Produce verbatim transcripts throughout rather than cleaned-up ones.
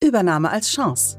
Übernahme als Chance.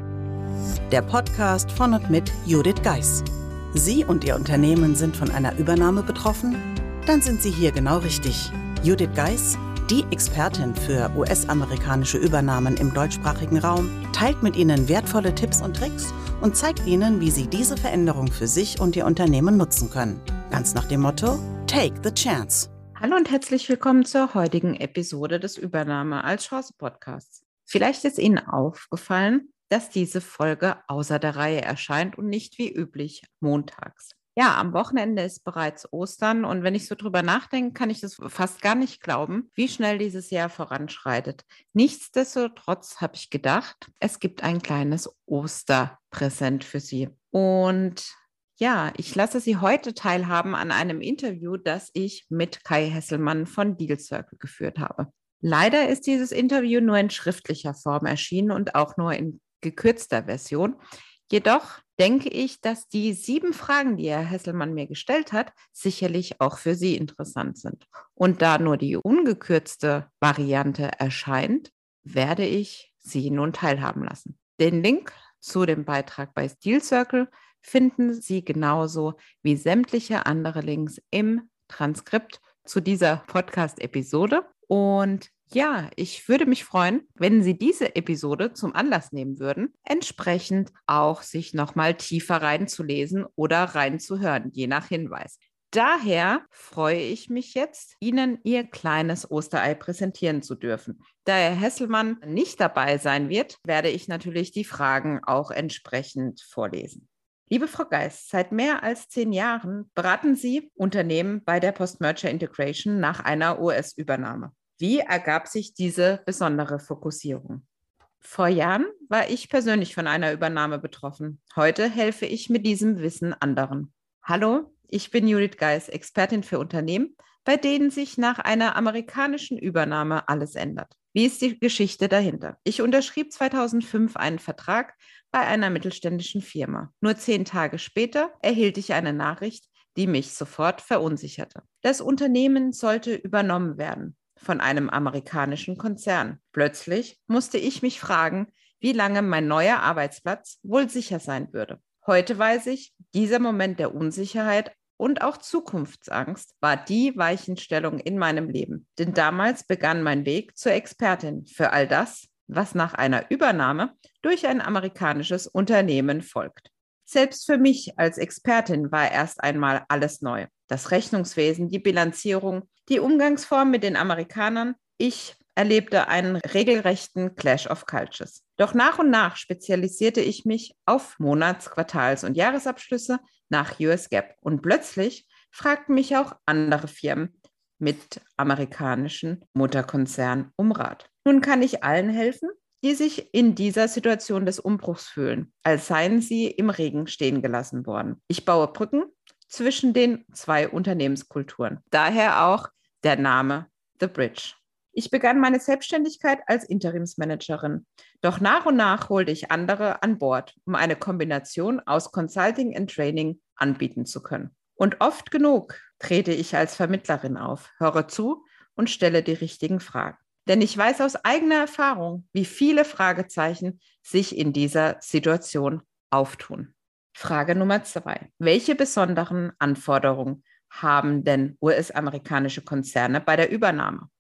Der Podcast von und mit Judith Geis. Sie und Ihr Unternehmen sind von einer Übernahme betroffen? Dann sind Sie hier genau richtig. Judith Geis, die Expertin für U S-amerikanische Übernahmen im deutschsprachigen Raum, teilt mit Ihnen wertvolle Tipps und Tricks und zeigt Ihnen, wie Sie diese Veränderung für sich und Ihr Unternehmen nutzen können. Ganz nach dem Motto: Take the chance. Hallo und herzlich willkommen zur heutigen Episode des Übernahme als Chance Podcasts. Vielleicht ist Ihnen aufgefallen, dass diese Folge außer der Reihe erscheint und nicht wie üblich montags. Ja, am Wochenende ist bereits Ostern und wenn ich so drüber nachdenke, kann ich das fast gar nicht glauben, wie schnell dieses Jahr voranschreitet. Nichtsdestotrotz habe ich gedacht, es gibt ein kleines Osterpräsent für Sie. Und ja, ich lasse Sie heute teilhaben an einem Interview, das ich mit Kai Hesselmann von Deal Circle geführt habe. Leider ist dieses Interview nur in schriftlicher Form erschienen und auch nur in gekürzter Version. Jedoch denke ich, dass die sieben Fragen, die Herr Hesselmann mir gestellt hat, sicherlich auch für Sie interessant sind. Und da nur die ungekürzte Variante erscheint, werde ich Sie nun teilhaben lassen. Den Link zu dem Beitrag bei Deal Circle finden Sie genauso wie sämtliche andere Links im Transkript zu dieser Podcast-Episode. Und ja, ich würde mich freuen, wenn Sie diese Episode zum Anlass nehmen würden, entsprechend auch sich nochmal tiefer reinzulesen oder reinzuhören, je nach Hinweis. Daher freue ich mich jetzt, Ihnen Ihr kleines Osterei präsentieren zu dürfen. Da Herr Hesselmann nicht dabei sein wird, werde ich natürlich die Fragen auch entsprechend vorlesen. Liebe Frau Geis, seit mehr als zehn Jahren beraten Sie Unternehmen bei der Post-Merger Integration nach einer U S-Übernahme. Wie ergab sich diese besondere Fokussierung? Vor Jahren war ich persönlich von einer Übernahme betroffen. Heute helfe ich mit diesem Wissen anderen. Hallo, ich bin Judith Geis, Expertin für Unternehmen, bei denen sich nach einer amerikanischen Übernahme alles ändert. Wie ist die Geschichte dahinter? Ich unterschrieb zweitausendfünf einen Vertrag bei einer mittelständischen Firma. Nur zehn Tage später erhielt ich eine Nachricht, die mich sofort verunsicherte. Das Unternehmen sollte übernommen werden von einem amerikanischen Konzern. Plötzlich musste ich mich fragen, wie lange mein neuer Arbeitsplatz wohl sicher sein würde. Heute weiß ich, dieser Moment der Unsicherheit und auch Zukunftsangst war die Weichenstellung in meinem Leben. Denn damals begann mein Weg zur Expertin für all das, was nach einer Übernahme durch ein amerikanisches Unternehmen folgt. Selbst für mich als Expertin war erst einmal alles neu. Das Rechnungswesen, die Bilanzierung, die Umgangsform mit den Amerikanern. Ich erlebte einen regelrechten Clash of Cultures. Doch nach und nach spezialisierte ich mich auf Monats-, Quartals- und Jahresabschlüsse nach U S GAAP. Und plötzlich fragten mich auch andere Firmen mit amerikanischen Mutterkonzernen um Rat. Nun kann ich allen helfen, die sich in dieser Situation des Umbruchs fühlen, als seien sie im Regen stehen gelassen worden. Ich baue Brücken zwischen den zwei Unternehmenskulturen. Daher auch der Name The Bridge. Ich begann meine Selbstständigkeit als Interimsmanagerin. Doch nach und nach holte ich andere an Bord, um eine Kombination aus Consulting und Training anbieten zu können. Und oft genug trete ich als Vermittlerin auf, höre zu und stelle die richtigen Fragen. Denn ich weiß aus eigener Erfahrung, wie viele Fragezeichen sich in dieser Situation auftun. Frage Nummer zwei. Welche besonderen Anforderungen haben denn U S-amerikanische Konzerne bei der Übernahme?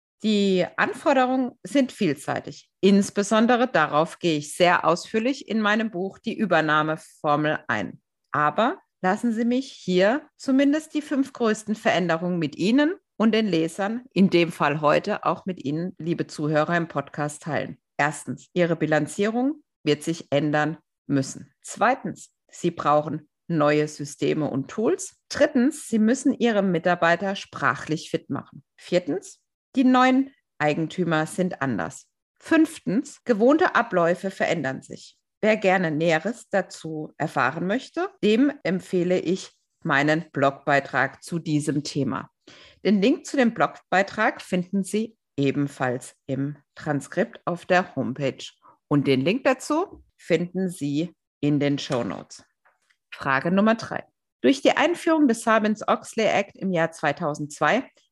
Die Anforderungen sind vielseitig. Insbesondere darauf gehe ich sehr ausführlich in meinem Buch Die Übernahmeformel ein. Aber lassen Sie mich hier zumindest die fünf größten Veränderungen mit Ihnen und den Lesern, in dem Fall heute auch mit Ihnen, liebe Zuhörer, im Podcast teilen. Erstens, Ihre Bilanzierung wird sich ändern müssen. Zweitens, Sie brauchen neue Systeme und Tools. Drittens, Sie müssen Ihre Mitarbeiter sprachlich fit machen. Viertens, die neuen Eigentümer sind anders. Fünftens, gewohnte Abläufe verändern sich. Wer gerne Näheres dazu erfahren möchte, dem empfehle ich meinen Blogbeitrag zu diesem Thema. Den Link zu dem Blogbeitrag finden Sie ebenfalls im Transkript auf der Homepage. Und den Link dazu finden Sie in den Shownotes. Frage Nummer drei. Durch die Einführung des Sarbanes-Oxley Act im Jahr zweitausendzwei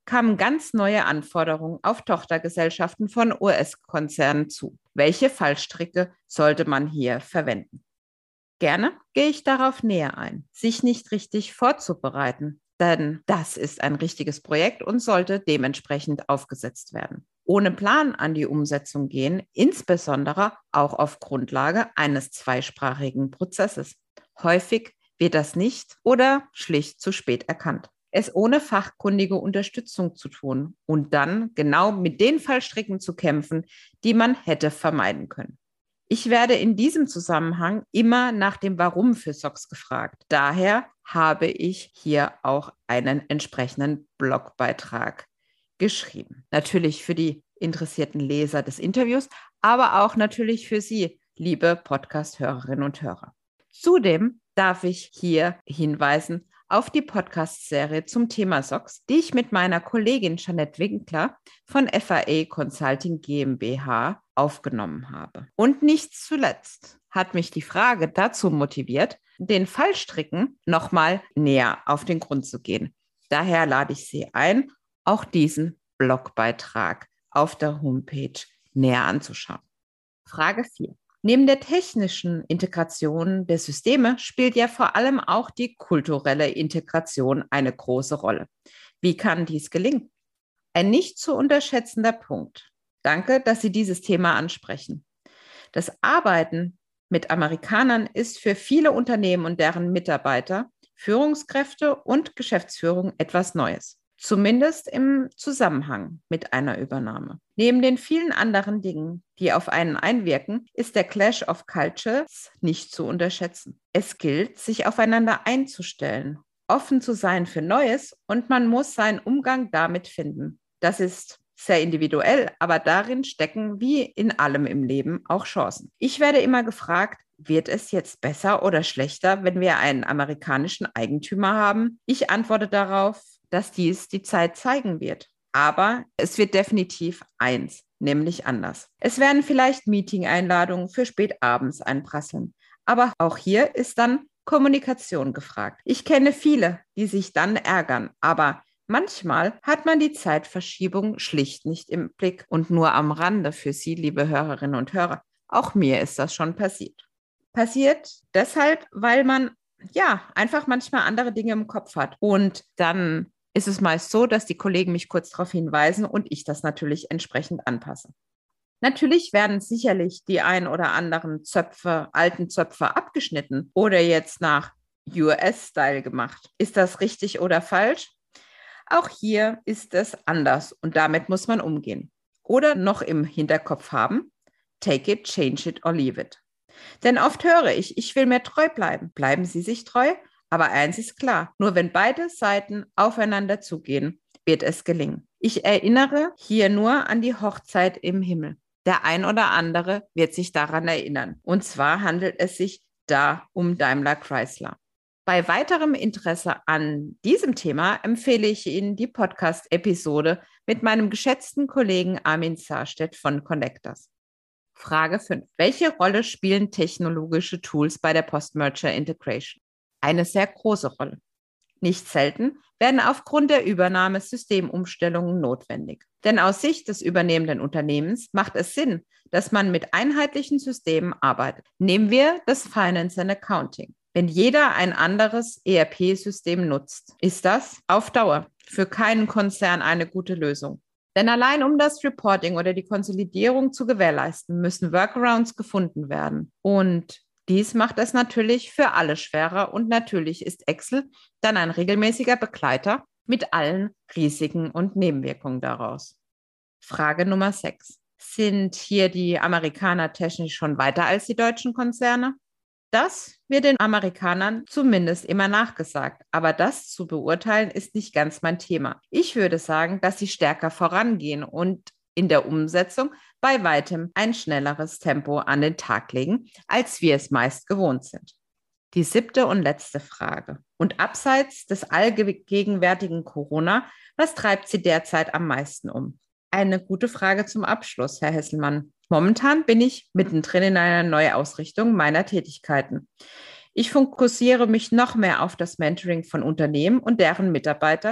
kamen ganz neue Anforderungen auf Tochtergesellschaften von U S-Konzernen zu. Welche Fallstricke sollte man hier verwenden? Gerne gehe ich darauf näher ein. Sich nicht richtig vorzubereiten, denn das ist ein richtiges Projekt und sollte dementsprechend aufgesetzt werden. Ohne Plan an die Umsetzung gehen, insbesondere auch auf Grundlage eines zweisprachigen Prozesses. Häufig wird das nicht oder schlicht zu spät erkannt. Es ohne fachkundige Unterstützung zu tun und dann genau mit den Fallstricken zu kämpfen, die man hätte vermeiden können. Ich werde in diesem Zusammenhang immer nach dem Warum für S O X gefragt. Daher habe ich hier auch einen entsprechenden Blogbeitrag geschrieben. Natürlich für die interessierten Leser des Interviews, aber auch natürlich für Sie, liebe Podcast-Hörerinnen und Hörer. Zudem darf ich hier hinweisen auf die Podcast-Serie zum Thema S O X, die ich mit meiner Kollegin Jeanette Winkler von F A A Consulting GmbH aufgenommen habe. Und nicht zuletzt hat mich die Frage dazu motiviert, den Fallstricken nochmal näher auf den Grund zu gehen. Daher lade ich Sie ein, auch diesen Blogbeitrag auf der Homepage näher anzuschauen. Frage vier. Neben der technischen Integration der Systeme spielt ja vor allem auch die kulturelle Integration eine große Rolle. Wie kann dies gelingen? Ein nicht zu unterschätzender Punkt. Danke, dass Sie dieses Thema ansprechen. Das Arbeiten mit Amerikanern ist für viele Unternehmen und deren Mitarbeiter, Führungskräfte und Geschäftsführung etwas Neues. Zumindest im Zusammenhang mit einer Übernahme. Neben den vielen anderen Dingen, die auf einen einwirken, ist der Clash of Cultures nicht zu unterschätzen. Es gilt, sich aufeinander einzustellen, offen zu sein für Neues und man muss seinen Umgang damit finden. Das ist sehr individuell, aber darin stecken wie in allem im Leben auch Chancen. Ich werde immer gefragt, wird es jetzt besser oder schlechter, wenn wir einen amerikanischen Eigentümer haben? Ich antworte darauf, dass dies die Zeit zeigen wird. Aber es wird definitiv eins, nämlich anders. Es werden vielleicht Meeting-Einladungen für spät abends einprasseln. Aber auch hier ist dann Kommunikation gefragt. Ich kenne viele, die sich dann ärgern, aber manchmal hat man die Zeitverschiebung schlicht nicht im Blick und nur am Rande für Sie, liebe Hörerinnen und Hörer. Auch mir ist das schon passiert. Passiert deshalb, weil man ja einfach manchmal andere Dinge im Kopf hat und dann ist es meist so, dass die Kollegen mich kurz darauf hinweisen und ich das natürlich entsprechend anpasse. Natürlich werden sicherlich die ein oder anderen Zöpfe, alten Zöpfe abgeschnitten oder jetzt nach U S-Style gemacht. Ist das richtig oder falsch? Auch hier ist es anders und damit muss man umgehen. Oder noch im Hinterkopf haben, take it, change it or leave it. Denn oft höre ich, ich will mir treu bleiben. Bleiben Sie sich treu? Aber eins ist klar, nur wenn beide Seiten aufeinander zugehen, wird es gelingen. Ich erinnere hier nur an die Hochzeit im Himmel. Der ein oder andere wird sich daran erinnern. Und zwar handelt es sich da um Daimler Chrysler. Bei weiterem Interesse an diesem Thema empfehle ich Ihnen die Podcast-Episode mit meinem geschätzten Kollegen Armin Sarstedt von Connectors. Frage fünf. Welche Rolle spielen technologische Tools bei der Post-Merger Integration? Eine sehr große Rolle. Nicht selten werden aufgrund der Übernahme Systemumstellungen notwendig. Denn aus Sicht des übernehmenden Unternehmens macht es Sinn, dass man mit einheitlichen Systemen arbeitet. Nehmen wir das Finance and Accounting. Wenn jeder ein anderes E R P-System nutzt, ist das auf Dauer für keinen Konzern eine gute Lösung. Denn allein um das Reporting oder die Konsolidierung zu gewährleisten, müssen Workarounds gefunden werden. Und dies macht es natürlich für alle schwerer und natürlich ist Excel dann ein regelmäßiger Begleiter mit allen Risiken und Nebenwirkungen daraus. Frage Nummer sechs. Sind hier die Amerikaner technisch schon weiter als die deutschen Konzerne? Das wird den Amerikanern zumindest immer nachgesagt, aber das zu beurteilen ist nicht ganz mein Thema. Ich würde sagen, dass sie stärker vorangehen und in der Umsetzung bei weitem ein schnelleres Tempo an den Tag legen, als wir es meist gewohnt sind. Die siebte und letzte Frage. Und abseits des allgegenwärtigen Corona, was treibt Sie derzeit am meisten um? Eine gute Frage zum Abschluss, Herr Hesselmann. Momentan bin ich mittendrin in einer Neuausrichtung meiner Tätigkeiten. Ich fokussiere mich noch mehr auf das Mentoring von Unternehmen und deren Mitarbeiter,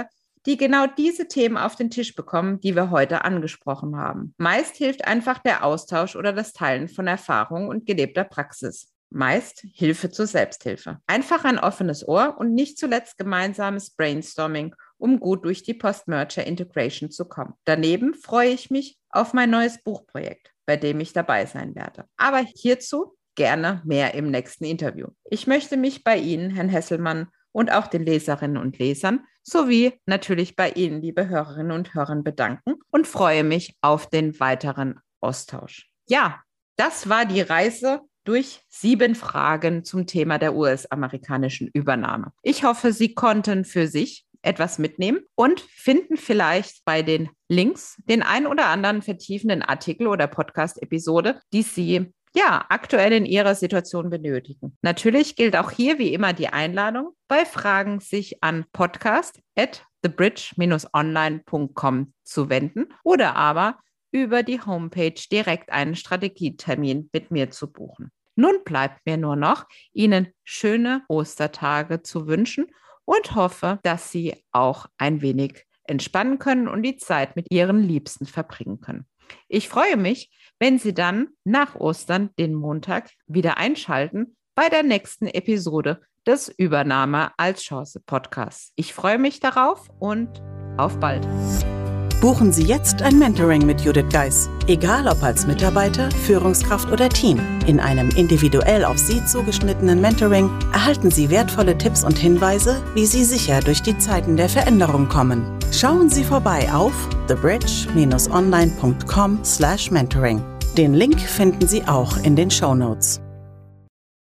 die genau diese Themen auf den Tisch bekommen, die wir heute angesprochen haben. Meist hilft einfach der Austausch oder das Teilen von Erfahrungen und gelebter Praxis. Meist Hilfe zur Selbsthilfe. Einfach ein offenes Ohr und nicht zuletzt gemeinsames Brainstorming, um gut durch die Post-Merger-Integration zu kommen. Daneben freue ich mich auf mein neues Buchprojekt, bei dem ich dabei sein werde. Aber hierzu gerne mehr im nächsten Interview. Ich möchte mich bei Ihnen, Herrn Hesselmann, und auch den Leserinnen und Lesern sowie natürlich bei Ihnen, liebe Hörerinnen und Hörer, bedanken und freue mich auf den weiteren Austausch. Ja, das war die Reise durch sieben Fragen zum Thema der U S-amerikanischen Übernahme. Ich hoffe, Sie konnten für sich etwas mitnehmen und finden vielleicht bei den Links den ein oder anderen vertiefenden Artikel oder Podcast-Episode, die Sie ja aktuell in Ihrer Situation benötigen. Natürlich gilt auch hier wie immer die Einladung, bei Fragen sich an podcast at the bridge dash online punkt com zu wenden oder aber über die Homepage direkt einen Strategietermin mit mir zu buchen. Nun bleibt mir nur noch, Ihnen schöne Ostertage zu wünschen und hoffe, dass Sie auch ein wenig entspannen können und die Zeit mit Ihren Liebsten verbringen können. Ich freue mich, wenn Sie dann nach Ostern den Montag wieder einschalten bei der nächsten Episode des Übernahme als Chance Podcasts. Ich freue mich darauf und auf bald. Buchen Sie jetzt ein Mentoring mit Judith Geis. Egal ob als Mitarbeiter, Führungskraft oder Team. In einem individuell auf Sie zugeschnittenen Mentoring erhalten Sie wertvolle Tipps und Hinweise, wie Sie sicher durch die Zeiten der Veränderung kommen. Schauen Sie vorbei auf the bridge dash online punkt com slash mentoring. Den Link finden Sie auch in den Shownotes.